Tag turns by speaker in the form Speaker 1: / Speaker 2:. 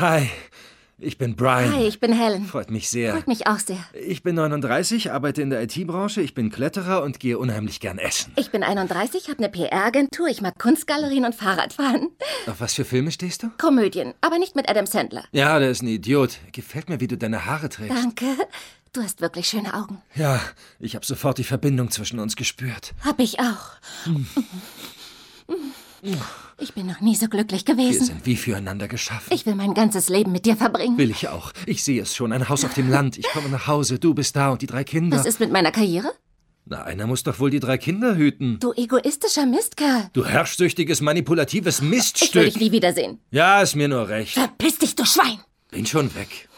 Speaker 1: Hi, ich bin Brian.
Speaker 2: Hi, ich bin Helen.
Speaker 1: Freut mich sehr.
Speaker 2: Freut mich auch sehr.
Speaker 1: Ich bin 39, arbeite in der IT-Branche, ich bin Kletterer und gehe unheimlich gern essen.
Speaker 2: Ich bin 31, habe eine PR-Agentur, ich mag Kunstgalerien und Fahrradfahren.
Speaker 1: Auf was für Filme stehst du?
Speaker 2: Komödien, aber nicht mit Adam Sandler.
Speaker 1: Ja, der ist ein Idiot. Gefällt mir, wie du deine Haare trägst.
Speaker 2: Danke. Du hast wirklich schöne Augen.
Speaker 1: Ja, ich habe sofort die Verbindung zwischen uns gespürt.
Speaker 2: Hab ich auch. Ich bin noch nie so glücklich
Speaker 1: Wir
Speaker 2: gewesen.
Speaker 1: sind wie füreinander geschaffen.
Speaker 2: Ich will mein ganzes Leben mit dir verbringen.
Speaker 1: Will ich auch. Ich sehe es schon. Ein Haus auf dem Land. Ich komme nach Hause. Du bist da und die 3 Kinder.
Speaker 2: Was ist mit meiner Karriere?
Speaker 1: Na, einer muss doch wohl die 3 Kinder hüten.
Speaker 2: Du egoistischer Mistkerl.
Speaker 1: Du herrschsüchtiges, manipulatives
Speaker 2: Ich will
Speaker 1: Miststück.
Speaker 2: dich nie wiedersehen.
Speaker 1: Ja, ist mir nur recht.
Speaker 2: Verpiss dich, du Schwein!
Speaker 1: Bin schon weg.